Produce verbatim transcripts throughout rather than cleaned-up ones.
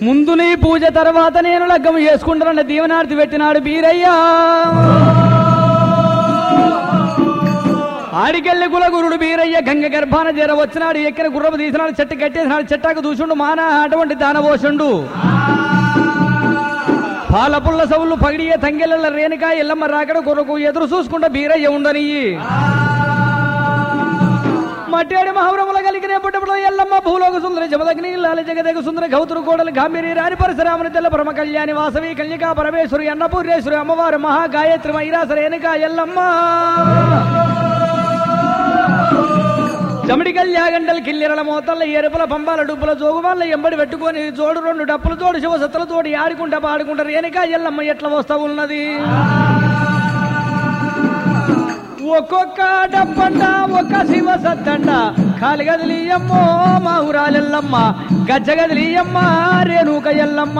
ముందు నీ పూజ తర్వాత నేను లగ్గం చేసుకుంటానన్న దీవనార్థి పెట్టినాడు బీరయ్యా. ఆడికెళ్ళి కులగురుడు బీరయ్య గంగ గర్భాన జర వచ్చినాడు. ఎక్కిన గుర్రపు తీసినాడు, చెట్టు కట్టేసినాడు, చెట్టాకు దూసుండు మాన అటువంటి దానవోషుండు. పాల పుల్ల సౌళ్ళు పగిడియ తంగెళ్ళ రేణుక ఎల్లమ్మ రాకడ కొరకు ఎదురు చూసుకుంటా బీరయ్య ఉండనియ్యి. మట్టేడి మహవరముల కలిగిన పుట్టపుడు ఎల్లమ్మ భూలోక సుందర జమదగ్ని లాల జగదగ సుందర గౌతురు కోడలు గాంభీరి రాణి పరశురాముని తెల్ల పరమ కళ్యాణి వాసవి కన్యకా పరమేశ్వరి అన్నపూర్ణేశ్వరి అమ్మవారు మహాగాయత్రి మైరాస రేణుక ఎల్లమ్మ. చమిడి కళ్యాగంటలు కిల్లెరల మోతల్ల ఎరుపుల పంబాల డుబ్బుల జోగువాళ్ళ ఎంబడి పెట్టుకొని జోడు రెండు డప్పులు తోడు శివసత్తుల తోడు ఆడుకుంటా పాడుకుంటా రేణుక ఎల్లమ్మ ఎట్లా వస్తా ఉన్నది. ఒక్కొక్క డబ్బంట ఒక్క శివ సత్తంట కాలి గదిలియమ్మో మా ఊరాలెల్లమ్మ గజ్జ గదిలియమ్మ రేణుక ఎల్లమ్మ.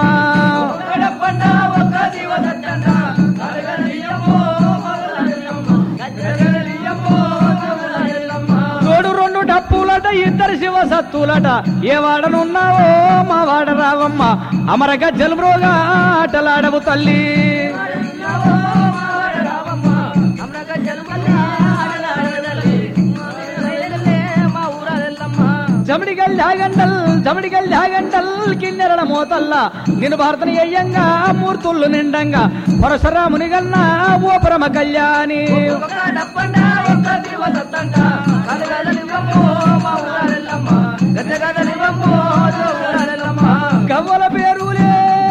తోడు రెండు డప్పులట ఇద్దరు శివ సత్తులట ఏ వాడనున్నావో మా వాడ రావమ్మ అమర గజ్జలు మ్రోగా ఆటలాడవు తల్లి. జమడిగల్ జాగంటల్ జమడిగల్ జాగంటల్ కిన్నెరడ మోతల్ల నేను భారతని అయ్యంగా మూర్తుళ్ళు నిండంగా పరశురాముని గన్నా ఓ పరమ కళ్యాణి. గవ్వల పేరులే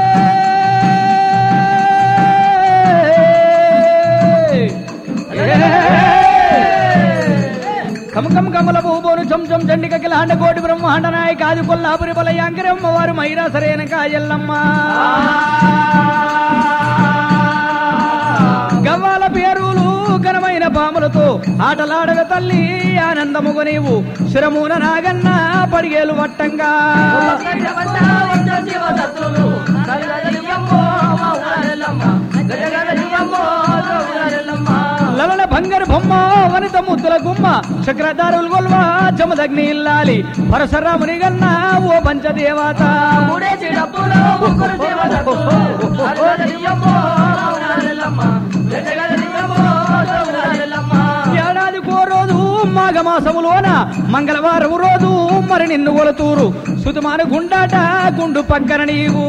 కమ కమ కమల భూబోను చం చం చండిక కిలాండ కోటి బ్రహ్మాండ నాయక ఆది కొల్లాపురి బలయాంకరి అమ్మవారు మైరాస రేణుక ఎల్లమ్మ. గవ్వాల పేరులు ఘనమైన పాములతో ఆటలాడవ తల్లి ఆనందముగ నీవు శిరమున నాగన్న పడిగేలు వట్టంగా. లలన బంగారు బొమ్మ వనిత ముద్దుల గుమ్మ చక్రధారులు గొల్వా జమదగ్ని ఇల్లాలి పరశురాముని గన్న ఓ పంచదేవత. ఏడాది కో రోజు మాఘమాసములోన మంగళవారం రోజు మరి నిన్ను కొలతూరు సుతుమాన గుండాట గుండు పక్కన నీవు.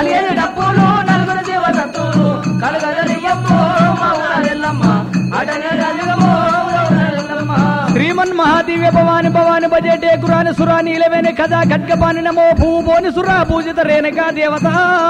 శ్రీమన్ మహాదివ్య భవాని భవాని భజే టేకురాని సురాని ఇలవేని కథా ఖడ్గపాని నమో భూభోని సురా పూజిత రేణుకా దేవత.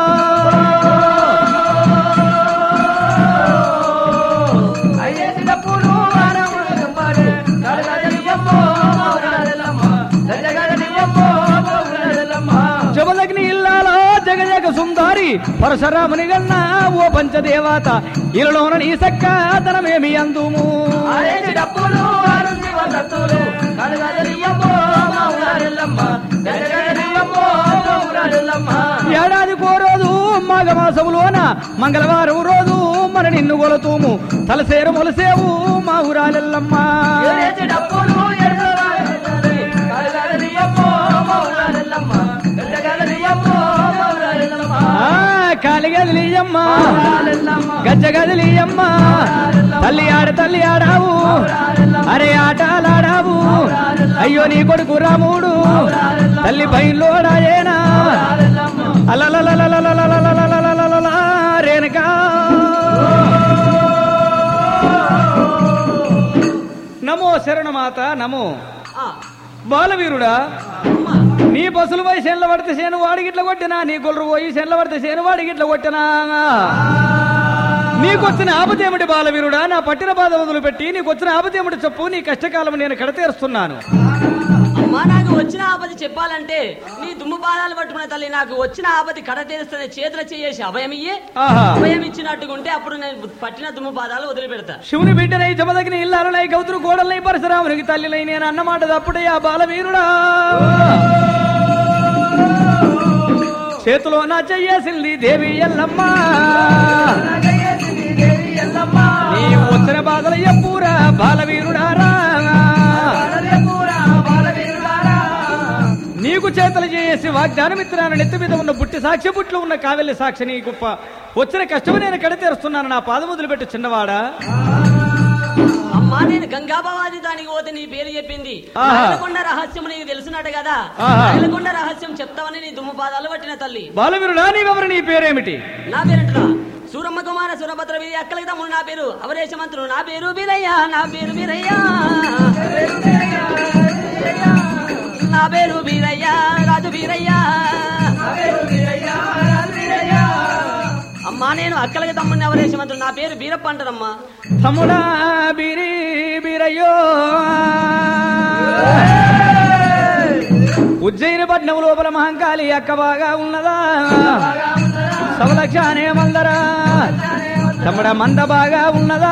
జమదగ్ని ఇల్లాలో జగజగ సుందారి పరశురాముని గన్నా ఓ పంచదేవత ఇలలోన నీ సక్క ధనమేమి అందుము. ఏడాది కో రోజు మాఘమాసములోన మంగళవారం రోజు మన నిన్ను కొలతూము తలసేరు మొలసేవు మా ఊరాలెల్లమ్మ. కాలి గదిలియమ్మ గజ్జ గదిలియమ్మ తల్లి ఆడ తల్లి ఆడావు అరే ఆటలాడావు అయ్యో నీ కొడుకు రాముడు తల్లి బయలుడాయేనా రేణుకా. నమో శరణమాత నమో. బాలవీరుడా నీ బస్సులు పోయి చేనుల పడితే చేను వాడిగిట్ల కొట్టినా నీ గొర్రె పోయి చేనుల పడితే చేను వాడిగిట్ల కొట్టినా నీకొచ్చిన ఆపదేమిటి బాలవీరుడా? నా పట్టిన బాధ వదిలిపెట్టి నీకొచ్చిన ఆపదేమిటి చెప్పు, నీ కష్టకాలం నేను కడతీరుస్తున్నాను. అమ్మా నాకు వచ్చిన ఆపది చెప్పాలంటే నీ దుమ్ము బాధాలు పట్టుకునే తల్లి నాకు వచ్చిన ఆపది కడ తీరుస్తున్న చేతులు చేసి అభయం ఇయ్యి అభయం ఇచ్చినట్టుకుంటే అప్పుడు నేను పట్టిన దుమ్ము బాధాలు వదిలిపెడతా. శివుని బిడ్డనై జమదగ్ని ఇల్లాలనై గౌతురు కోడలై పరశురామునికి తల్లినై నేను అన్నమాట తప్పుడే ఆ బాలవీరుడా. చేతిలో నా చెయ్యేసింది దేవి ఎల్లమ్మ, నీ వచ్చిన బాధలు ఎప్పురా బాలవీరుడారా. నీకు నీకు చేతలు చేసి వాగ్దానం ఇస్తున్నాను. నెత్తి మీద ఉన్న బుట్టి సాక్షి, బుట్లో ఉన్న కావెల్లి సాక్షి. నీ గొప్ప వచ్చిన కష్టము నేను కడతేరుస్తున్నాను. నా పాదం వదిలిపెట్టు చిన్నవాడా. అమ్మా నేను గంగాభవాది దానికి పోతే నీ పేరు చెప్పింది. నయలకొండ రహస్యం నీకు తెలుసున్నట్టు కదా. నయలకొండ రహస్యం చెప్తావని నీ దుమ్ము పాదాలు పట్టిన తల్లి. బాలవీరుడా నీవెవరు? నీ పేరేమిటి? నా పేరేంటరా? సూరమ్మ కుమార సురభద్ర వీరి అక్కలకి తమ్ముడు నా పేరు అవరేశ మంత్రులు. నా పేరు బీరయ్య, నా పేరు బీరయ్య, నా పేరు బీరయ్య, రాజు బీరయ్య. అమ్మా నేను అక్కలకి తమ్ముడిని అవరేశ మంత్రులు. నా పేరు బీరప్ప అంటారమ్మా. తమ్ముడా బీరి బీరయ్యో. ఉజ్జయిని పట్నం లోపల మహంకాళి అక్క బాగా ఉన్నదా? సవలక్షానే మందరా. తమ్ముడ మంద బాగా ఉన్నదా?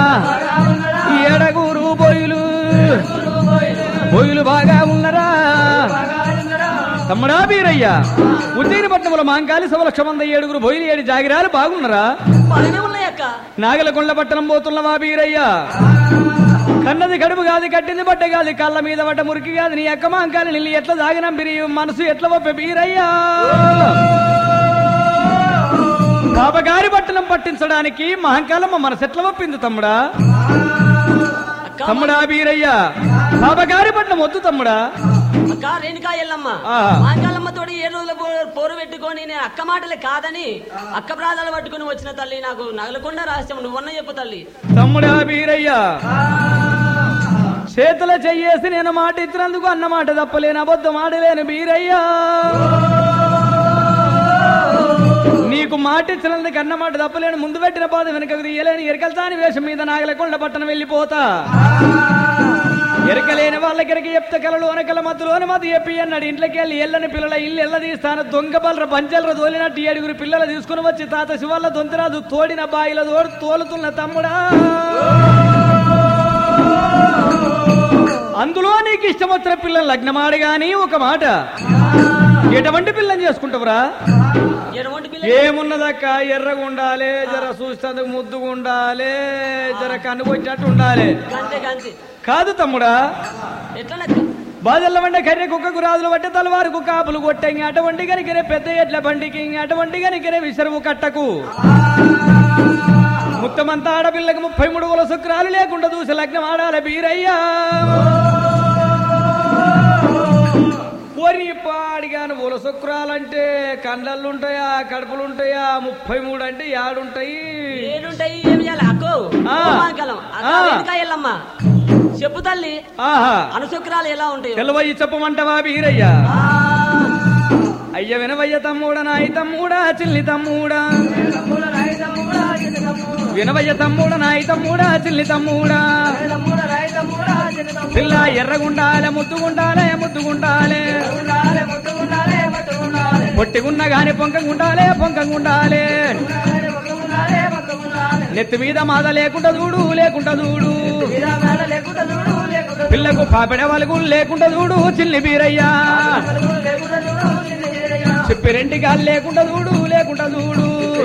ఏడగూరు బొయ్యులు బొయ్యులు బాగా ఉన్నరా? తమ్ముడా బీరయ్య, ఉజ్జయిని పట్నంలో మహంకాళి సవలక్ష మంద ఏడుగురు బొయ్యులు ఏడు జాగిరాలు బాగున్నరా? నాగలకొండ పట్టణం పోతున్నవా బీరయ్య? కన్నది కడుపు కాదు, కట్టింది బట్ట కాదు, కళ్ళ మీద పడ్డ మురికి కాదు. నీ అక్క మహంకాళి నిల్లి ఎట్లా దాగినం బిరి మనసు ఎట్లా ఒప్పే బీరయ్యా? బాబగారి పట్టణం పట్టించడానికి మహంకాలమ్మ మనసు ఎట్లా ఒప్పింది తమ్ముడా? తమ్ముడా బీరయ్య, బాబగారి పట్టణం వద్దు తమ్ముడా. అక్క రేణుకా ఎల్లమ్మ మహంకాలమ్మ తోటి ఏడు రోజుల పోరు పెట్టుకొని నేను అక్క మాటలే కాదని అక్క ప్రాధాలు పట్టుకుని వచ్చిన తల్లి. నాకు నగలకొండ రహస్యం నువ్వన్న చెప్పు తల్లి. తమ్ముడా బీరయ్య, చేతుల చెయ్యేసి నేను మాట ఇచ్చినందుకు అన్న మాట తప్పలేను, అబద్ధం ఆడలేను బీరయ్యా. నీకు మాట ఇచ్చినందుకు అన్న మాట తప్పలేను, ముందు పెట్టిన బాధ వెనకకు తీయలేని ఎరకల్తాని వేషం మీద నాగలకొండ పట్టణం వెళ్ళిపోతా. ఎరకలేని వాళ్ళకెరకి చెప్తే కలలు అనకల మధ్యలోని మధ్య చెప్పి అన్నాడు. ఇంట్లోకి వెళ్ళి ఎల్లని పిల్లల ఇల్లు ఎల్ల తీస్తాను, దొంగ బలర పంచలర తోలినట్టు ఏడుగురు పిల్లలు తీసుకుని వచ్చి తాత శివల్ల దొంతిరాజు తోడిన బాయిల తోడు తోలుతున్న తమ్ముడా. అందులో నీకు ఇష్టం వచ్చిన పిల్లలు లగ్నమాడు గాని ఒక మాట, ఎటువంటి పిల్లని చేసుకుంటావురా? ఏమున్నదక్క, ఎర్రగా ఉండాలి, జర చూసేందుకు ముద్దుగా ఉండాలి, జర కన్ను కొట్టినట్టు ఉండాలి. కాదు తమ్ముడా, బాజల్ల వంట కర్రె కుక్కకు రాజులు పట్టే తలవారుకు కాపులు కొట్టంగి అటువంటి కనికరే పెద్ద ఎట్ల బండికి అటువంటి కనికరే విసరువు కట్టకు. ముత్తమంతా ఆడపిల్లకి ముప్పై మూడు వల శుక్రాలు లేకుండా చూసి లగ్నం ఆడాలి బీరయ్యా. పోరి పాడిగాను పూల శుక్రాలంటే కండ్లలుంటాయా, కడుపులుంటాయా? ముప్పై మూడు అంటే ఏడుంటాయి చెప్పు తల్లి. అనుశుక్రాలు ఎలా ఉంటాయి తెలవయ్యి చెప్పమంటవా బీరయ్యా? అయ్య వినవయ్య తమ్ముడా, నాయి తమ్ముడా, చిల్లి తమ్ముడా, వినవయ్య తమ్ముడా, నాయి తమ్ముడా, చిల్లి తమ్ముడా. పిల్ల ఎర్రగుండాలే, ముద్దుగుండాలే, ముద్దుగుండాలే, పొట్టిగున్న గాని పొంకంగుండాలే, పొంకంగుండాలే. నెత్తి మీద మాద లేకుండా చూడు, లేకుండా చూడు. పిల్లకు పాపెడ వలుగు లేకుండా చూడు చిల్లి బీరయ్యా. చెప్పి రెంటి గాలి లేకుండా చూడు, లేకుండా చూడు.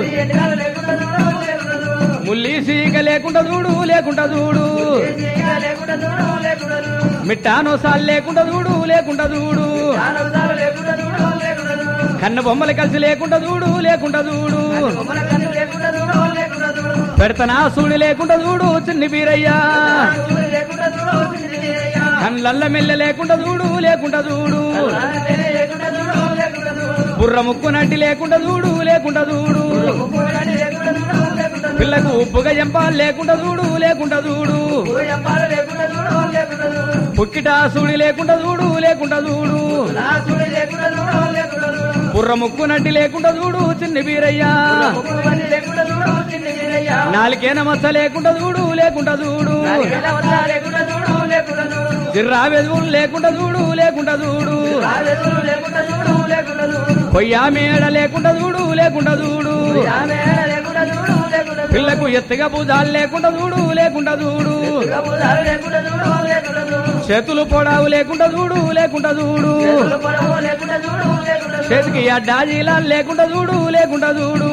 ముల్లి సీక లేకుండా చూడు, లేకుండా చూడు. మిట్టానో సాల్ లేకుండా చూడు, లేకుండా చూడు. కన్ను బొమ్మలు కలిసి లేకుండా చూడు, లేకుండా చూడు. పెడతనా సూడి లేకుండా చూడు చిన్ని బీరయ్యా. కళ్ళల్ల మెల్ల లేకుండా చూడు, లేకుండా చూడు. బుర్ర ముక్కు నడ్డి లేకుండా చూడు, లేకుండా చూడు. పిల్లకు ఉప్పుగా ఎంపాలు లేకుండా చూడు, లేకుండా చూడు. పుక్కిట సూడి లేకుండా చూడు, లేకుండా చూడు. బుర్ర ముక్కు నడ్డి లేకుండా చూడు చిన్ని బీరయ్యా. నాలుకేన మచ్చ లేకుండా చూడు, లేకుండా చూడు. జిర్రా వెదువులు లేకుండా చూడు, లేకుండా చూడు. పొయ్యా మేడ లేకుండా చూడు, లేకుండా చూడు. పిల్లకు ఎత్తుగా భుజాలు లేకుండా చూడు, లేకుండా చూడు. చేతులు పొడావు లేకుండా చూడు, లేకుండా చూడు. చేతికి అడ్డాజీలాలు లేకుండా చూడు, లేకుండా చూడు.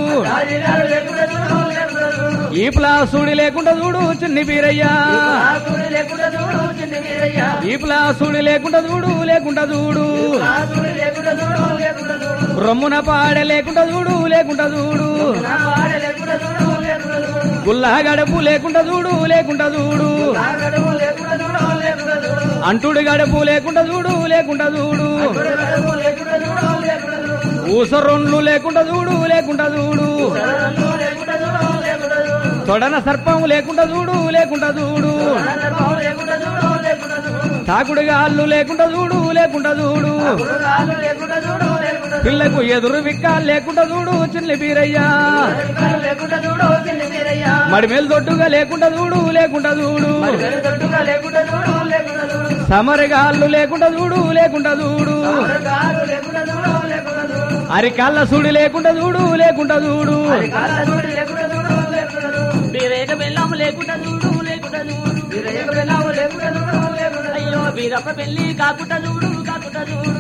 ఈ ప్లాసుడి లేకుండా చూడు చిన్ని బీరయ్యా. ఈపులా సూడి లేకుండా చూడు లేకుండా చూడు రొమ్మున పాడే లేకుండా చూడు లేకుండా చూడు గుల్లా గడపు లేకుండా చూడు లేకుండా చూడు అంటుడు గడపు లేకుండా చూడు లేకుండా చూడు ఊసరొండ్లు లేకుండా చూడు లేకుండా చూడు తొడన సర్పం లేకుండా చూడు లేకుండా చూడు తాకుడు గాళ్ళు లేకుండా చూడు లేకుండా చూడు పిల్లకు ఎదురు విక్క లేకుండా చూడు చిన్ని బీరయ్యా మడిమేలు దొడ్డుగా లేకుండా చూడు లేకుండా చూడు సమరగాళ్ళు లేకుండా చూడు లేకుండా చూడు అరికాళ్ళ సుడి లేకుండా చూడు లేకుండా చూడు బీరేక బెల్లం లేకుండా చూడు లేకుండా చూడు అయ్యో బీరప్ప పెళ్లి కాకుండా చూడు కాకుండా చూడు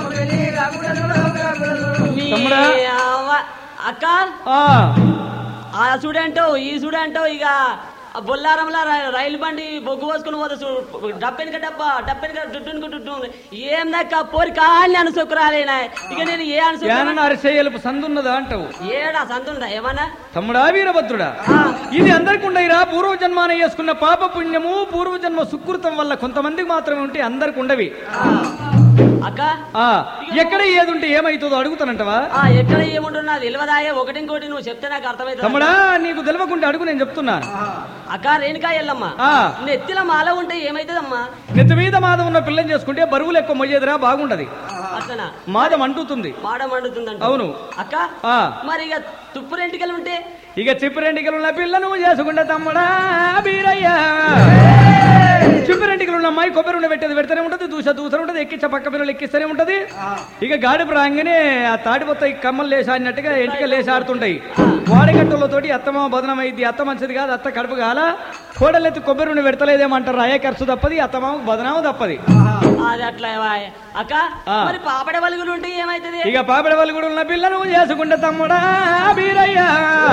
అక్క ఆ చూడంటో ఈ చూడంటో ఇక బొల్లారంలో రైలు బండి బొగ్గు పోసుకుని పోతే డబ్బెనిక డబ్బా డబ్బెనిక డుడ్డునుకు డుడ్డు ఏం దక్క పోరి కాళ్ళని అనుసొక్కురాలేనా ఇక నేను ఏ అనుసొక్కు సందున్నదా అంటావు ఏడా సందుందా ఏమన్నా తమ్ముడా వీరభద్రుడా ఇది అందరికి ఉండయిరా పూర్వజన్మాన చేసుకున్న పాప పుణ్యము పూర్వజన్మ సుకృతం వల్ల కొంతమందికి మాత్రమే ఉంటే అందరికి ఉండవి అక్క ఎక్కడ ఏది ఉంటే ఏమైతుందో అడుగుతానంటవా ఎక్కడ ఏముంటున్నా తెలియదాయే ఒకటి ఇంకోటి నువ్వు చెప్తే నాకు అర్థమైంది తమ్ముడా నీకు తెలియకుండా అడుగు నేను చెప్తున్నాను అక్క రేణుకా ఎల్లమ్మ నెత్తిల మాల ఉంటే ఏమైతుందమ్మా నెత్తి మీద మాదం ఉన్న పిల్లని చేసుకుంటే బరువులు ఎక్కువ మొయ్యేదిరా బాగుంటది అట్లనా మాదం అంటుతుంది మాడం అంటుతుంది అవును అక్క మరి ఇక తుప్పు రెంటికలు ఉంటే ఇక చిప్పు రెంటికలు ఉన్న పిల్లను చేసుకుంటే తమ్ముడా బీరయ్యా చిప్పు రెంటికలు ఉన్న అమ్మాయి కొబ్బరి ఉండ పెట్టేది పెడతానే ఉంటది దూస దూసర ఉంటది ఎక్కించ పక్క పిల్లలు ఎక్కిస్తూనే ఉంటది ఇక గాడిపు రాగానే ఆ తాడిపోతాయి కమ్మలు లేసాడినట్టుగా ఎంటిక లేసాడుతుంటాయి వాడగట్టులతోటి అత్తమ బదనం అయింది అత్త మంచిది కాదు అత్త కడుపు కాల కోడలెత్తి కొబ్బరి ఉండి పెడతలేదేమంటారు అయ్యే ఖర్చు తప్పది అత్తమాకు బదనాము తప్పది అది అట్లా అక్క మరి పాపడ వలుగులు ఉంటే ఏమైతుంది ఇక పాపడ వలుగుడు ఉన్న పిల్లను చేసుకుంటే తమ్ముడా బీరయ్యా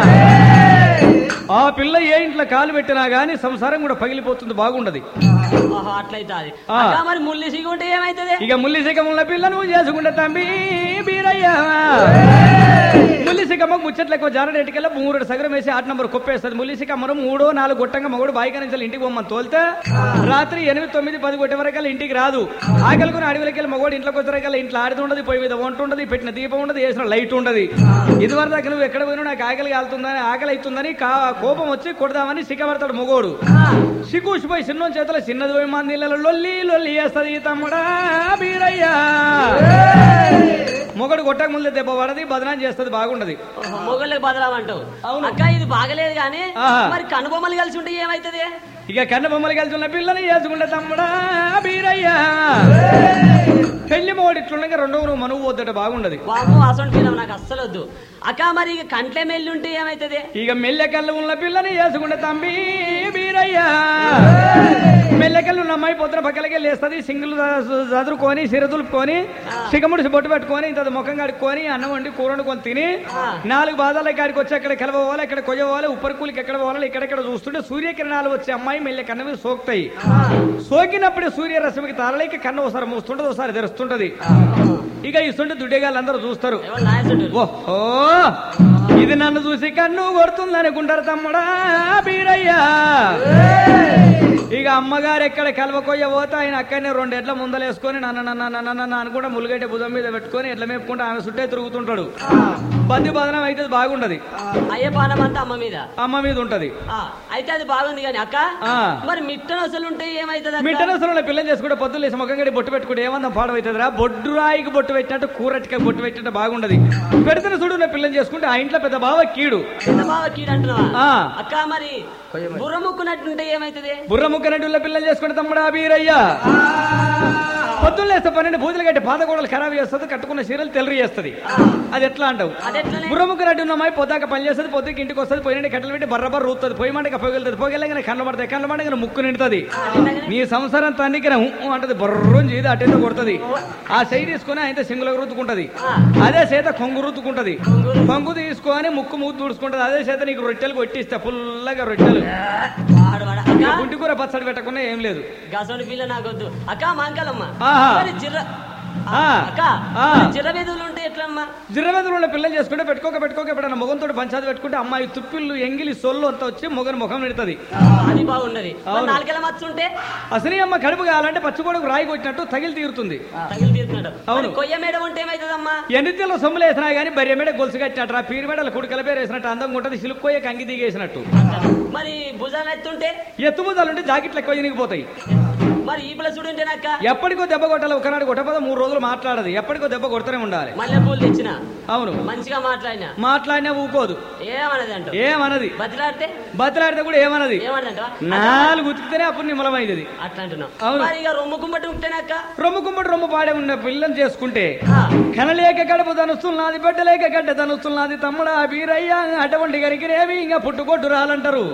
ఆ పిల్ల ఏ ఇంట్లో కాలు పెట్టినా గానీ సంసారం కూడా పగిలిపోతుంది బాగుండదు అట్లయితే మరి ముల్లి సిగ ఉంటే ఏమైతుంది ఇక ముల్లి సిగం ఉన్న పిల్లను చేసుకుంటే తంబి బీరయ్యా ముల్లి సిగమ్మ ముచ్చట్లకు జారడేటికల్లా మూడు సగరం వేసి ఆట నంబర్ కొప్పేస్తుంది ముల్లి సిగమ్మరం మూడో నాలుగు గొట్టంగా మగడు బాయిక నుంచి ఇంటికి పోమ్మని తోలితే రాత్రి ఎనిమిది తొమ్మిది పది కొట్టే వరకు ఇంటికి రాదు ఆకలికొని అడవిలకి వెళ్ళి మగోడు ఇంట్లోకి వచ్చేరకల్లా ఇంట్లో ఆడుతుండదు పొయ్యి మీద వంట ఉండదు పెట్టిన దీపం ఉండదు వేసిన లైట్ ఉండదు ఇదివరకు దాకా నువ్వు ఎక్కడ పోయినా నాకు ఆకలి కాలుతుందని ఆకలి అవుతుందని కోపం వచ్చి కొడదామని సిగ్గబడతాడు మొగోడు సిగ్గుసిపోయి చిన్న చేతుల చిన్నది పోయి మంది లొల్లి లొల్లి వేస్తుంది తమ్ముడా బీరయ్యా మొగడు కొట్టక ముందే దెబ్బ పడది బదనాం చేస్తుంది బాగుండదు మొగళ్ళకి బదనాం అంటావు అక్క ఇది బాగలేదు కానీ మరి కనుబొమ్మలు కలిసి ఉంటే ఏమైతుంది ఇక కన్న బొమ్మలు కలిసి ఉన్న పిల్లని చేసుకుంటే తమ్ముడా బీరయ్యా పెళ్లి మొగడు ఇట్లుండగా రెండో నువ్వు మనువు పోద్దట బాగుండదు బాబు అసలు నాకు అస్సలు వద్దు అక్క మరి ఇక కంట్లే మెల్లి ఉంటే ఏమైతుంది ఇక మెల్లె కళ్ళు ఉన్న పిల్లని చేసుకుంటే తంబి బీరయ్యా మెల్లెకల్లు ఉన్న అమ్మాయి పొద్దున పక్కలకి లేస్తుంది సింగిల్ చదువుకొని సిరదులుపుకొని సిగముడిసి బొట్టు పెట్టుకొని ఇంత ముఖం కడుక్కొని అన్నం వండి కూర వండుకొని తిని నాలుగు బాధాల కాడికి వచ్చి అక్కడ కలవాలి ఇక్కడ కొయ్యవాలి ఉప్పరి కూలికి ఎక్కడ పోవాలి ఇక్కడెక్కడ చూస్తుంటే సూర్యకిరణాలు వచ్చే అమ్మాయి మెల్లె కన్న మీద సోకుతాయి సోకినప్పుడు సూర్యరశ్మికి తారలేక కన్ను ఒకసారి మూస్తుంటది ఒకసారి తెరుస్తుంటది ఇక ఇస్తుంటే దుడ్డేగాళ్ళు అందరూ చూస్తారు ఓహో ఇది నన్ను చూసి కన్ను కొడుతుంది అనుకుంటారు తమ్ముడా బీరయ్యా ఇక అమ్మగారు ఎక్కడ కలవకొయ్య పోతే ఆయన అక్కడనే రెండు ఎడ్ల ముందలేసుకొని నన్న నన్న నన్న నన్న అనుకుంటా ములుగైతే భుజం మీద పెట్టుకొని ఎడ్ల మేపుకుంటా ఆమె చుట్టే తిరుగుతుంటాడు బంది బదనం అయితే బాగుంటది అయ్యే పానం అంతా అమ్మ మీద అమ్మ మీద ఉంటది అయితే అది బాగుంది కానీ అక్క మరి మిట్టనసలు ఉంటే ఏమైతుంది మిట్టనసలు పిల్లని చేసుకుంటే పొద్దులు వేసి ముఖం గడి బొట్టు పెట్టుకుంటే ఏమన్నా పాడవుతుంది రా బొడ్డు రాయికి బొట్టు పెట్టినట్టు కూరటికి బొట్టు పెట్టినట్టు బాగుండదు పెడితే చూడు పిల్లని చేసుకుంటే ఆ ఇంట్లో పెద్ద బావ కీడు పెద్ద బావ కీడు అంటున్నావా అక్క మరి బుర్ర ముక్కునట్టుంటే ఏమైతుంది బుర్ర ముక్కనట్టు పిల్లలు చేసుకుంటే తమ్ముడా బీరయ్యా పొద్దున్న లేస్తే పన్నెండు బూతులు కట్టి పాదగోడలు ఖరాబ్ చేస్తుంది కట్టుకున్న చీరలు తెల్లరి చేస్తుంది అది ఎట్లా అంటావు బుర్రముక్క రెడ్డి ఉన్న అమ్మాయి పొద్దాక పని చేస్తుంది పొద్దుకి ఇంటికి వస్తుంది పోయిన కట్టలు పెట్టి బర్రబర్ రూతుంది పోయి మంటగా పొగలుతుంది పొగలేగానే కళ్ళు పడతాయి కళ్ళు పడగానే ముక్కు నిండుతుంది నీ సంసారం తన్నికిన అంటది బర్రం చేది అటేదో కొడుతుంది ఆ సై తీసుకుని అయితే సింగులకు రుద్దుకుంటది అదే చేత కొంగు రుద్దుకుంటది కొంగు తీసుకొని ముక్కు మూతు తుడుచుకుంటది అదే చేత నీకు రొట్టెలు కొట్టిస్తా ఫుల్లగా రొట్టెలు గుంటి కూర పచ్చడి పెట్టకుండా ఏం లేదు. గసోని పిల్ల నాకొద్దు అక్క మాంకాలమ్మ. జిర్ర అక్క జిర్రవేదులు ఉంటే ఎట్లమ్మా? జిర్రవేదులు ఉన్న పిల్లలు చేసుకుంటే పెట్టుకోక పెట్టుకోక ఎప్పుడన్నా మొగంతో పంచాది పెట్టుకుంటే అమ్మాయి తుప్పిళ్ళు ఎంగిలి సొల్లు అంతా వచ్చి మొగని ముఖం నిడుతుంది. అది బాగున్నది. నాలుగేళ్ళ మచ్చుంటే అసలు అమ్మ కడుపు కావాలంటే పచ్చిగోడకు రాయి కొట్టినట్టు తగిలి తీరుతుంది. తగిలి తీరుతున్నాడు. అవును. కొయ్య మేడ ఉంటే ఏమైతుందమ్మా? ఎన్నితిలో సొమ్ములు వేసినా గానీ బర్రె మేడ గొలుసు కట్టినట్టు ఆ పీరి మేడల కుడికల పేరు వేసినట్టు అందంగా ఉంటుంది. సిలుక్కోయ్య కంగి దిగేసినట్టు. మరి భుజాలు ఎత్తుంటే ఎత్తు భుజాలుంటే జాకెట్లు ఎక్కువ చినిగిపోతాయి. మరి ఈ పిల్ల చూడుంటేనాక ఎప్పటికో దెబ్బ కొట్టాలి. ఒకనాడు కొట్టపద మూడు రోజులు మాట్లాడదు. ఎప్పటికో దెబ్బ కొడుతూనే ఉండాలి. మల్లె పూలు తెచ్చిన అవును మంచిగా మాట్లాడినా మాట్లాడినా ఊకోదు. ఏమన్నది అంట ఏమన్నది బతిలాడితే బతిలాడితే కూడా ఏమన్నది ఏమన్నదంట నాలుగు ఉతికితేనే అప్పుడు నిమ్మలమైంది. అట్లా అంటున్నావు. రొమ్ము కుమ్మటి ఉంటేనాక రొమ్ము కుమ్మటి రొమ్ము పాడే ఉన్న పిల్లని చేసుకుంటే కనలేక గడప తనుస్తున్నది బిడ్డలేక గడ్డ తనుస్తున్నది తమ్ముడా బీరయ్య అటువంటి గరికిరేవి ఇంకా పుట్టుకొట్టు రాలంటారు.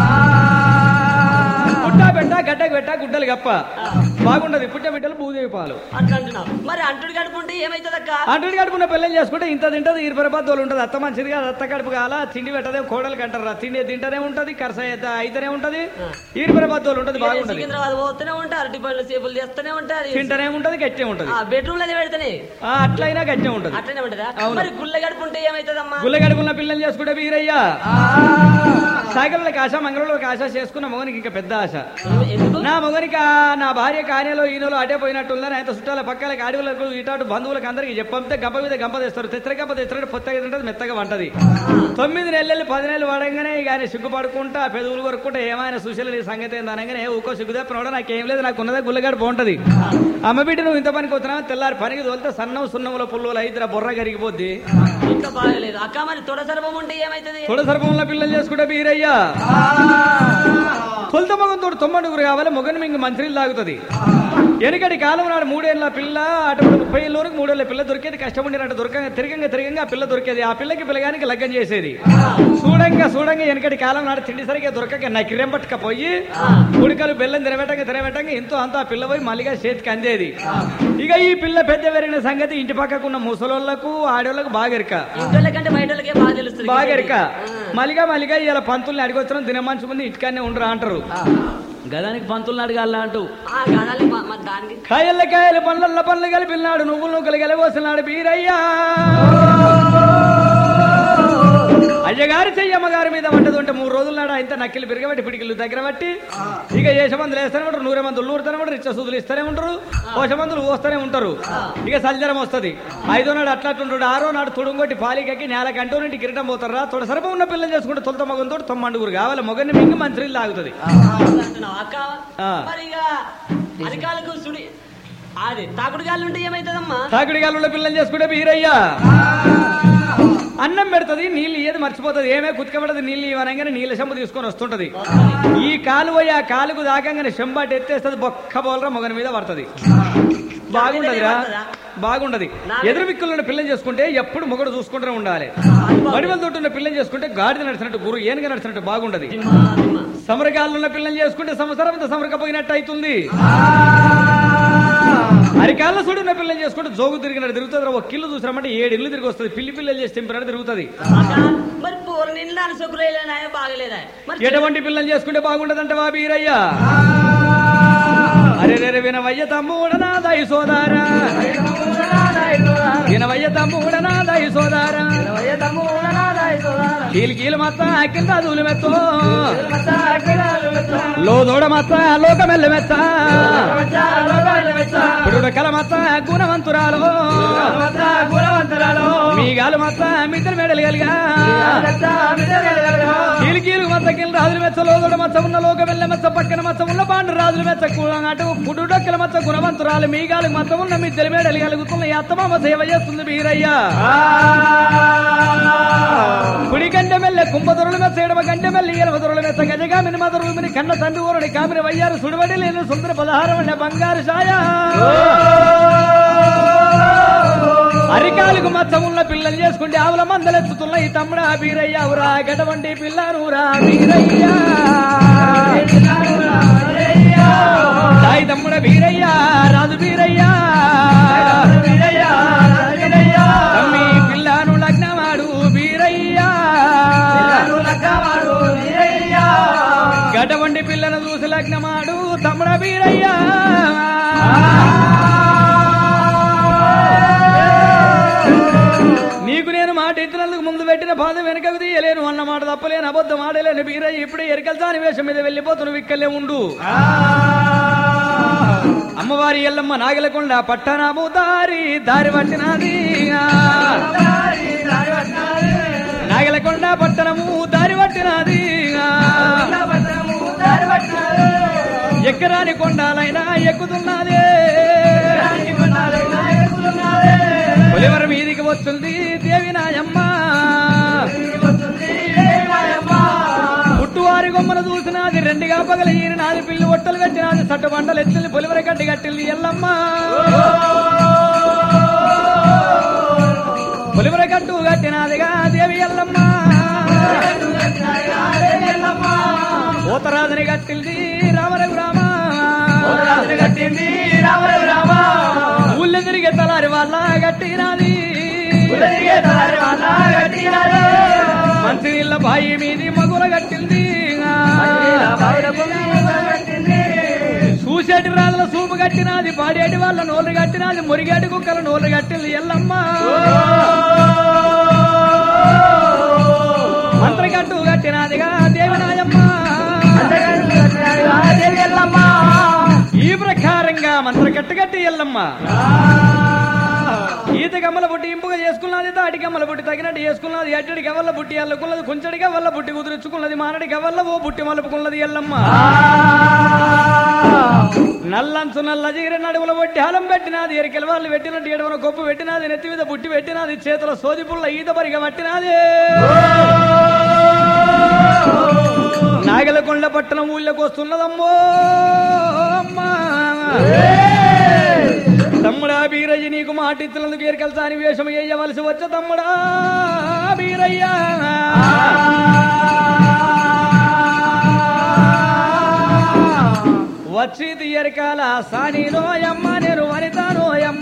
పుట్ట పెట్ట గడ్డకు పెట్ట గుడ్డలు గప్ప బాగుండదు. పుట్ట బిడ్డలు భూదేవి పాలు. మరి అంటుడు కడుపుంటే ఏమైతుందక్క? అంటుడు కడుపున్న పిల్లలు చేసుకుంటే ఇంత తింటది ఇరవై బద్దోలు ఉంటుంది. అత్త మంచిది కాదు. అత్త కడుపు కాల తిండి పెట్టదే కోడలు కంటారు. తిండి తింటనే ఉంటది కరస అయితేనే ఉంటది ఇరవై బద్దోలు ఉంటది. బాగుంటది. పోతూనే ఉంటారు అరటి పళ్ళు సేపులు చేస్తూనే ఉంటారు. తింటనే ఉంటది గట్టే ఉంటది. బెడ్రూమ్ లో పెడితేనే అట్లయినా గట్టే ఉంటది. అట్లనే ఉంటదా? మరి గుళ్ళ గడుపుంటే ఏమైతుందమ్మా? గుళ్ళ గడుపున్న పిల్లలు చేసుకుంటే వీరయ్య సాగర్లకు ఆశ మంగళూరులకు ఆశ చేసుకున్న మొగనికి ఇంకా పెద్ద ఆశ. నా మొగనికి నా భార్య కానేలో ఈయనలో అటే పోయినట్టుందని ఆయన చుట్టాల పక్కలకి అడవులకు ఇటాటు బంధువులకు అందరికి చెప్పంతే గంప మీద గంప తెస్తారు. తెచ్చర గంప తెచ్చరంటే పొత్తగా తింటది మెత్తగా వంటది. తొమ్మిది నెలలు పది నెలలు వాడంగానే ఇక ఆయన సిగ్గుపడుకుంటా పెదవులు కొరుక్కుంటా ఏమైనా సుశీల నీ సంగతి ఏందనగానే ఊకో సిగ్గుదేపనోడా నాకేం లేదు నాకు ఉన్నదే గుల్లగాడు బాగుంటది. అమ్మ బిడ్డ నువ్వు ఇంత పనికి వస్తున్నావు తెల్లారి పనికి తోలితే సన్నం సున్నముల పుల్లులు అయితే బొర్ర కరిగిపోద్ది. ఇంకా బాగలేదు అక్క. మరి తొడ సర్పం ఉంటే ఏమైతుంది? తొడ సర్పంలో పిల్లలు చేసుకుంటే బీరయ్యా తొలత మగంతో తొమ్మండుగురు కావాలి. మొగని మింగ మంత్రిలు తాగుతుంది. వెనుకటి కాలం నాడు మూడేళ్ల పిల్ల అటు ముప్పై ఏళ్ళ వరకు మూడేళ్ల పిల్ల దొరికేది. కష్టపడినట్టు దొరకంగా తిరగంగా తిరగంగా ఆ పిల్ల దొరికేది. ఆ పిల్లకి పిల్లగానికి లగ్గం చేసేది. చూడంగా చూడంగా వెనుకటి కాలం నాడు తిండి సరిగ్గా దొరకక నకిరేం పట్టుకపోయి ఉడికలు బెల్లం తినబెట్టంగా తినబెట్టంగా ఎంతో అంతా పిల్ల పోయి మళ్ళీగా చేతికి అందేది. ఇక ఈ పిల్ల పెద్ద పెరిగిన సంగతి ఇంటి పక్కకున్న ముసలోళ్లకు ఆడోళ్లకు బాగెరక బాగెరక మలిగా మలిగా ఇలా పంతుల్ని అడిగొచ్చడం దినమంచుకుంది ఇంటికాన్నే ఉండరా అంటారు. గదానికి పంతుల్ని అడగాల అంటూ కాయల కాయలు పండ్ల పండ్లు కలిపినాడు నువ్వులు నూకలు కలిపోసినాడు బీరయ్యా. అయ్యగారి చెయ్యమ్మగారి మీద పడ్డది ఉంటే మూడు రోజుల నాడు ఇంత నక్కిలు బిరగబట్టి పిడికిలు దగ్గర బట్టి ఇక ఏషమందులు వేస్తూనే ఉంటారు. నూరే మందులు నూరుతూనే ఉంటారు. రిచ్చ సూదులు ఇస్తూనే ఉంటారు. పోషమందులు పోస్తూనే ఉంటారు. ఇక సల్జరం వస్తుంది. ఐదో నాడు అట్లాంటుంటాడు. ఆరో నాడు తుడుంగొట్టి పాలికకి నేల కంటూ నుండి కిరీటం పోతారా. తొడ సరపం ఉన్న పిల్లలు చేసుకుంటే తొలత మగంతో తొమ్మండుగురు కావాలి. మొగన్ని మింగి మంత్రిలు తాగుతుంది. తాకుడి గాలు పిల్లలు చేసుకుంటే బీరయ్యా అన్నం పెడుతుంది. నీళ్ళు ఏది మర్చిపోతుంది. ఏమే కుతికబడదు. నీళ్ళు ఇవ్వనగానే నీళ్ళ చెంబు తీసుకొని వస్తుంటది. ఈ కాలు పోయి ఆ కాలుకు దాకంగానే చెంబాటి ఎత్తేస్తుంది. బొక్క బోలరా మొగని మీద పడుతుంది. బాగుంటదిరా బాగుండది. ఎదురు విక్కులున్న పిల్లని చేసుకుంటే ఎప్పుడు మొగడు చూసుకుంటూనే ఉండాలి. వడివల తోటి ఉన్న పిల్లని చేసుకుంటే గాడిద నడిచినట్టు గురు ఏనుగా నడిచినట్టు బాగుంటది. సమరకాలున్న పిల్లని చేసుకుంటే సంవత్సరం అంతా సమరకపోయినట్టు అవుతుంది. అరికాళ్ళ చూడున్న పిల్లని చేసుకుంటే జోగు తిరిగినట్టు తిరుగుతుంది. ఒక కిల్లు చూసామంటే ఏడు ఇల్లు తిరిగి వస్తుంది. పిల్లి పిల్లలు చేసి తింపినట్టు తిరుగుతుంది. ఎటువంటి పిల్లని చేసుకుంటే బాగుంటదంటే వా బీరయ్యా. అరే రే వినవయ్య తమ్ముడనా దయ సోదారా వినవయ్య తమ్ముడనా దయ సోదారా కీలు కీలు మత్త కింద దూలు మెత్తో లోదోడ మత్త లోకమెల్ల మెత్త పుడుకల మత్త గుణవంతురాలో మీగాలు మత్త మిద్దరు మెడలు కలిగా కీలు కీలు మత్త కింద రాజులు మెచ్చ లోదోడ మచ్చ ఉన్న లోకమెల్ల మెచ్చ పక్కన మచ్చ ఉన్న పాండు రాజులు మెచ్చ అటు పుడుడొక్కల మచ్చ గుణవంతురాలు మీగాలు మత్త ఉన్న మిద్దరు మెడలు కలుగుతున్న అత్తమామ సేవ చేస్తుంది బీరయ్యా. కుడి గంట మెల్ల కుంభదొరలు మెచ్చ ఎడమ గంట మెల్లి ఎడమ దొరలు మెచ్చ గజగామిని మదరులు మిని కన్న తండ్రి ఊరని కామిని వయ్యారు సుడివడి లేని సుందర పదహారం బంగారు ఛాయ అరికాలకు మచ్చమున్న పిల్లలు చేసుకుంటే ఆవుల మందలెత్తుతున్న ఈ తమ్ముడా బీరయ్య ఊరా గడవండి పిల్లనురా బీరయ్యా సాయి తమ్ముడ బీరయ్య రాజు బీరయ్యా తమ్మి పిల్లను లగ్నమాడు బీరయ్యా గడవండి పిల్లను చూసి తమ్ముడా వీరయ్యా నీకు నేను మాట ఇచ్చినందుకు ముందు పెట్టిన పాదం వెనకకు తీయలేను అన్న మాట తప్పలేను అబద్ధం ఆడలేను వీరయ్య ఇప్పుడే ఎరకల్సాని వేషం మీద వెళ్ళిపోతున్న ఇక్కలే ఉండు అమ్మవారి ఎల్లమ్మ నాగలకొండ పట్టణము దారి దారి పట్టినది నాగలకొండ పట్టణము దారి పట్టినది ఎక్కరాని కొండాలైనా ఎక్కుతున్నదే పులివర మీదికి వస్తుంది దేవి నాయమ్మ పుట్టువారి గొమ్మను చూసినది రెండుగా పగల ఈయన నాది పిల్లి ఒట్టలు కట్టినది సట్టు పంటలు ఎత్తింది పులివర గడ్డి కట్టింది ఎల్లమ్మ పులివర గట్టు కట్టినదిగా దేవి ఎల్లమ్మ పోతరాజుని కట్టింది రామరఘు రామ కట్టింది రామరఘు రామ ఊళ్ళో తిరిగే తలారి వాళ్ళ కట్టినది మంచి నీళ్ళ బాయి మీది మగుల కట్టింది చూసేటి రాజుల సూపు కట్టినది పాడేటి వాళ్ళ నోళ్ళు కట్టినది మురిగేటి కుక్కల నోళ్ళు కట్టింది ఎల్లమ్మ మంత్రకట్టు కట్టినదిగా దేవి నాయమ్మ ఈ ప్రకారంగా మంత్రకట్టు కట్టి ఎల్లమ్మ ఈత గమ్మల బుట్టి ఇంపుగా చేసుకున్నది తాటి గమ్మల బుట్టి తగినట్టు చేసుకున్నది ఎట్టడి గవల్ల బుట్టి అల్లుకున్నది కొంచెడి గవల్ల బుట్టి కుదుర్చుకున్నది మానడి గవల్ల ఓ బుట్టి మలుపుకున్నది ఎల్లమ్మ నల్లంచు నల్ల జీర నడుముల బొట్టి హాలం పెట్టినది ఎరికెల వాళ్ళు పెట్టినట్టు ఎడవన గొప్ప పెట్టినది నెత్తి మీద బుట్టి పెట్టినది చేతుల సోది పుల్ల ఈత పరిగ పట్టినది నాగలకొండ పట్టణం ఊళ్ళకి వస్తున్నదమ్మో అమ్మా తమ్ముడా బీరయ్య నీకు మాట ఇచ్చినందుకు ఎరకల్సాని వేషం వేయవలసి వచ్చే తమ్ముడా బీరయ్యా వచ్చి ఎరకాల సానిలోయమ్మ నేను వనితానోయమ్మ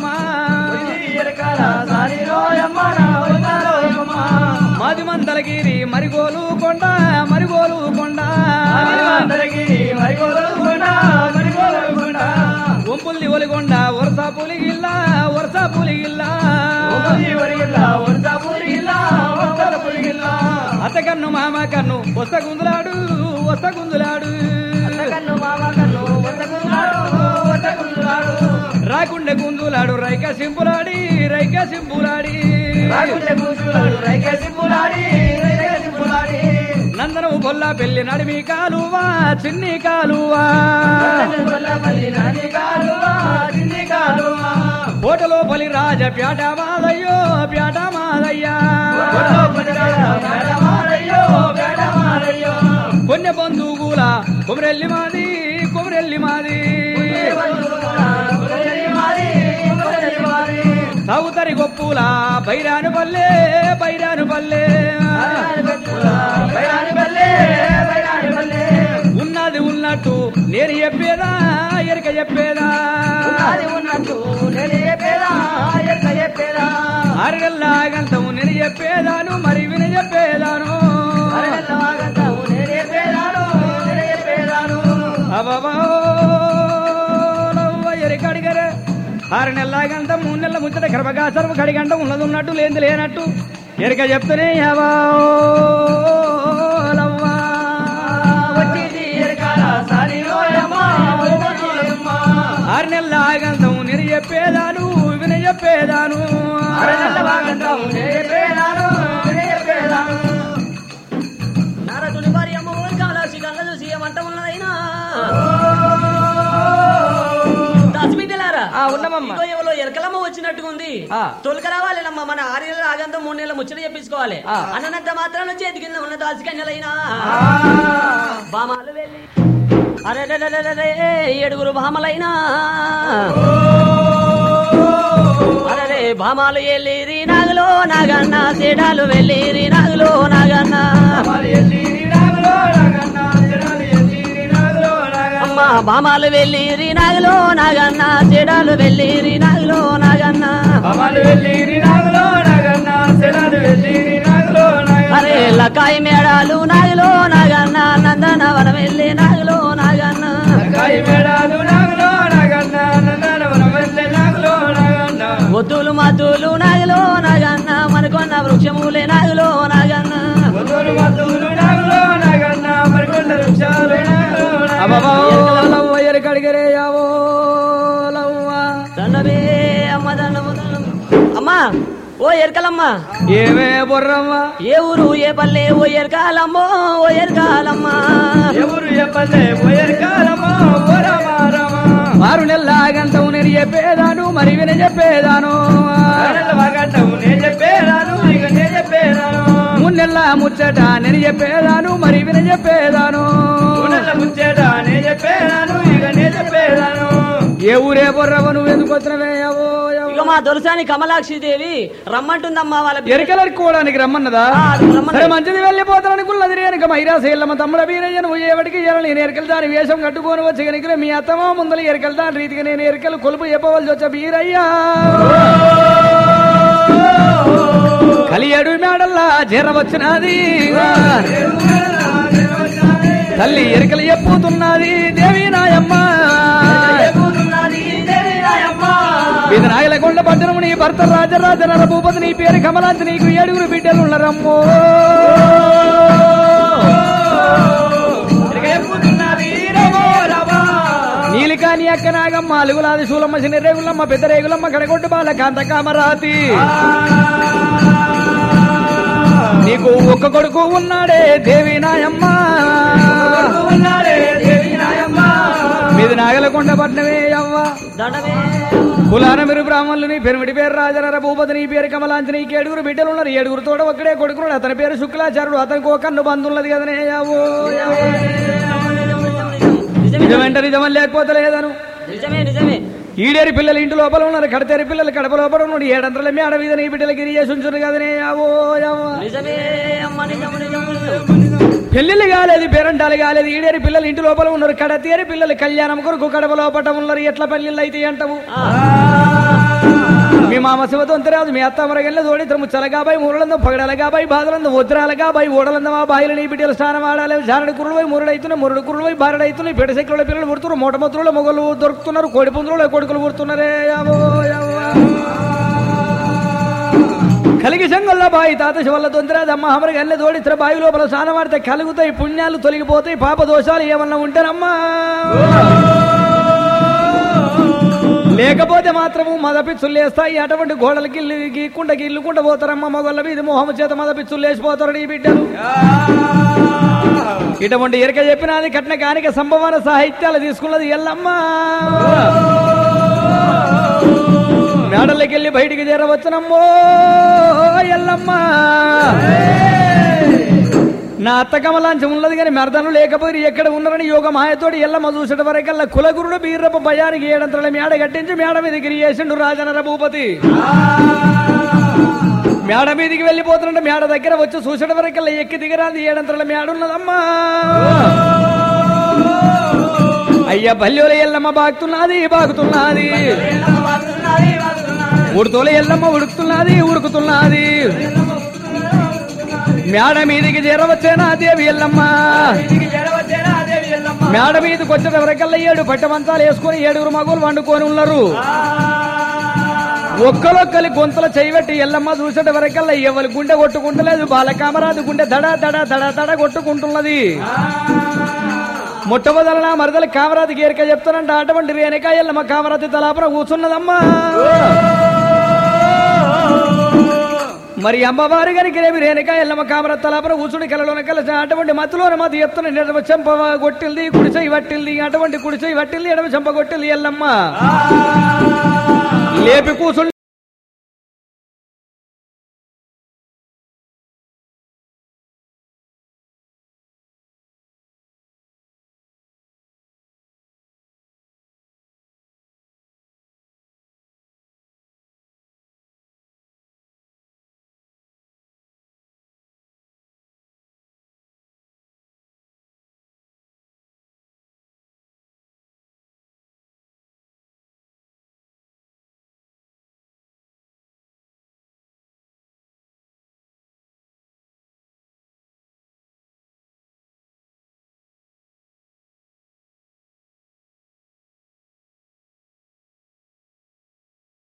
మాది మందలగిరి మరిగోలు కొండ మరిగోలు కొండ ఒంపుల్ది ఒలిగొండ వరస పులిగిల్లా వరస పులిగిల్లా అత్త కన్ను మామ కన్ను వస్త గుందులాడు వస్త గుందులాడు రాకుండే గుందులాడు రైక సింపులాడి రైక సింపులాడి నందనము గొల్ల పెళ్లి నడిమి కాలువా చిన్ని కాలువా కోటలో పలి రాజ ప్యాట మాదయ్యో ప్యాట మాదయ్యా కొన్నె బంధువుల కొమరెల్లి మాది కొమరెల్లి మాది సౌతరి గొప్పుల బైరాను పల్లె బైరాను పల్లె ఉన్నది ఉన్నట్టు నేను చెప్పేదా ఎరక చెప్పేదా అరగల్లాగంతము నేను చెప్పేదాను మరి విన చెప్పేదాను అబాబా ఎరకడిగర ఆరు నెలలాగంత మూడు నెలల ముచ్చట గర్భగాసరం కడిగంట ఉన్నది ఉన్నట్టు లేని లేనట్టు ఎరక చెప్తూనే అవా ఆరు నెలలాగంతం నేను చెప్పేదాను విన చెప్పేదాను నారదుని భార్య అమ్మ ఊరు కాలాసి కళ్ళ చూసి ఏమంట ఉన్నదైనా ఎవరో ఎరకలమ్మ వచ్చినట్టుగా ఉంది తొలక రావాలేనమ్మా మన ఆరు నెలల ఆగంతం మూడు నెలల ముచ్చట చెప్పించుకోవాలి అన్నంత మాత్రాన చేతి కింద ఉన్న దాసికన్యలైనా బామాలు వెళ్ళి అరే ఏడుగురు భామలైనా అరే భామాలు వెళ్ళిరి నాగులో నాగన్న సేడాలు వెళ్ళిరి నాగులో నాగన్న అమ్మ భామాలు వెళ్ళిరి నాగులో నాగన్న చెడాలు వెళ్ళిరి నాగులో నాగన్న అరే లకాయి మేడాలు నాగులో నాగన్న నందన వనం వెళ్ళి నాగులో నాగన్న మాతులు నాగులో నాగన్న మనకొన్న వృక్షములే నాగులో నాగన్న కడిగరే యావో దండమే అమ్మ దండము దండము అమ్మా ఓ ఎరకలమ్మా ఏమే బొర్రమ్మా ఏ ఊరు ఏ పల్లె ఓ ఎరకాలమ్మో ఓ ఎరకాలమ్మా ఏ ఊరు ఏ పల్లె ఓ ఎరకాలమ్మో ఓ రామా రామా మారు నెల గంటవు నేను చెప్పేదాను మరి విన చెప్పేదాను నేను చెప్పేదాను ఇక నేను చెప్పేదాను మూడు నెలల ముచ్చట నేను చెప్పేదాను మరి విన చెప్పేదాను ముచ్చట నేను చెప్పేదాను ఇక నేను చెప్పేదాను ఏ ఊరే బొర్రవ నువ్వు ఎందుకు వచ్చినవే ఇక మా దొరసాని కమలాక్షి దేవి రమ్మంటుందమ్మా వాళ్ళ ఎరకలడుకోవడానికి రమ్మన్నదా సరే మంచిది వెళ్ళిపోతానని కుల్లది వెనక మైరాస ఎల్లమ్మ తమ్ముడ వీరయ్య నువ్వు ఏవటికి నేను ఎరకలు దాని వేషం కట్టుకొని వచ్చి కనుక మీ అత్తమా ముందల ఎరకలు దాని రీతిగా నేను ఎరకలు కొలుపు చెప్పవలసి వచ్చా వీరయ్యా కలియడు మేడల్లా చేరవచ్చినది తల్లి ఎరకలు చెప్పుతున్నది దేవి నాయమ్మ ఇది నాయలకొండ పట్టణము నీ భర్త రాజరాజ నర భూపతి నీ పేరు కమలాంతి నీకు ఏడుగురు బిడ్డలు ఉన్నారమ్మో నీలికాని అక్క నాగమ్మ అలుగులాది శూలమ్మ చిన్న రేగులమ్మ పెద్ద రేగులమ్మ కడగొట్టు బాల కాంత కామరాతి నీకు ఒక్క కొడుకు ఉన్నాడే దేవి నాయమ్మ మీది నాగలకొండ పట్నమే అవ్వ కులాన మీరు బ్రాహ్మణులు నీ పెరుమిటి పేరు రాజనర భూపతి నీ పేరు కమలాంచి నీకు ఏడుగురు బిడ్డలు ఉన్నారు ఏడుగురు తోడ ఒక్కడే కొడుకున్నాడు అతని పేరు శుక్లాచారుడు అతనికి ఒక కన్ను బంధున్నది కదనే యావో నిజమేంట నిజమని లేకపోతే లేదను నిజమే నిజమే ఈడేరి పిల్లలు ఇంటి లోపల ఉన్నారు కడతేరి పిల్లలు కడప లోపల ఉన్నాడు ఏడంతల మేడ మీద నీ బిడ్డలు గిరి చేసి ఉంచురు కదనే యావో నిజమే అమ్మ నిజము నిజము పెళ్లిళ్ళు కాలేదు పేరంటాలు కాలేదు ఈడేరి పిల్లలు ఇంటి లోపల ఉన్నారు కడతేరి పిల్లలు కళ్యాణం కొరకు కడప లోపల ఉన్నారు ఎట్లా పెళ్లిళ్ళు అయితే అంటావు మీ మామ శివతొంతరాజు మీ అత్త మరగల్ల తోడిద్దరు చలగాబాయి మూరలందం పగడలగాబాయి బాధలందం వద్రాలగాబాయి ఓడలందం ఆ బాయిలు నీ బిడ్డలు స్నానం ఆడాలి జారడి కురుడు పోయి మురుడైతున్నాయి మురుడు కురుడు పోయి బారడైతున్నాయి పెడసెక్కుల పిల్లలు పుడుతున్నారు మొట్టమొత్తులు మొగలు దొరుకుతున్నారు కోడి పుందులు కొడుకులు పుడుతున్నారే కలిగి సంగల్లో బాయి తాత శివల్ల తొందరది అమ్మ అమరగా అన్నీ తోడిత్ర బావి లోపల స్నానం ఆడితే కలుగుతాయి పుణ్యాలు తొలగిపోతాయి పాప దోషాలు ఏమన్నా ఉంటారమ్మా లేకపోతే మాత్రము మద పిచ్చులు లేస్తాయి అటువంటి గోడలకి ఇల్లు గీక్కుంట ఇల్లుకుంట పోతారమ్మ మొగళ్ళ మీద మోహం చేత మద పిచ్చులు లేచిపోతారు ఈ బిడ్డలు ఇటువంటి ఎరక చెప్పినది కట్న కానిక సంభవన సాహిత్యాలు తీసుకున్నది ఎల్లమ్మ మేడల్లోకి వెళ్ళి బయటికి చేరవచ్చునమ్మో ఎల్లమ్మ నా అత్త కమలాంచం ఉన్నది కానీ మెరదను లేకపోయి ఎక్కడ ఉన్నారని యోగ మాయతోటి ఎల్లమ్మ చూసట వరకల్లా కులగురుడు బీర్రప్ప భయానికి ఏడంతల మేడ కట్టించి మేడ మీదకి చేసిండు రాజనర భూపతి మేడ మీదకి వెళ్ళిపోతున్నట్టు మేడ దగ్గర వచ్చి చూసట వరకల్లా ఎక్కి దిగరాది ఏడంతల మేడ ఉన్నదమ్మా అయ్యా బల్యోల ఎల్లమ్మ బాగుతున్నది బాగుతున్నది ఉడుతోల ఎల్లమ్మ ఉడుకుతున్నది ఉడుకుతున్నది మేడ మీదికి చేరవచ్చేనా దేవి ఎల్లమ్మ మేడ మీదకి వచ్చిన వరకల్లా ఏడు పట్టమంతాలు వేసుకొని ఏడుగురు మగులు వండుకొని ఉన్నారు ఒక్కలొక్కలి గొంతుల చేయబెట్టి ఎల్లమ్మ చూసేట వరకల్లా ఎవరి గుండె కొట్టుకుంటలేదు బాలకామరాజు గుండె దడ దడ దడ దడ కొట్టుకుంటున్నది మొట్టమొదల మరదల కామరాజుకి ఏరిక చెప్తానంట అటువంటి రేణుక ఎల్లమ్మ కామరాజు తలాపురం కూర్చున్నదమ్మా మరి అమ్మవారు కనుక రేపు రేణుక ఎల్లమ్మ కామరాజు తలాపురం కూర్చుని కలలోన కలిసి అటువంటి మత్తులోన మధ్య చెప్తున్న ఎడమ చెంప కొట్టింది కుడిచేయి వట్టింది అటువంటి కుడిచేయి వట్టింది ఎడమ చెంప కొట్టింది ఎల్లమ్మ లేపి కూర్చుని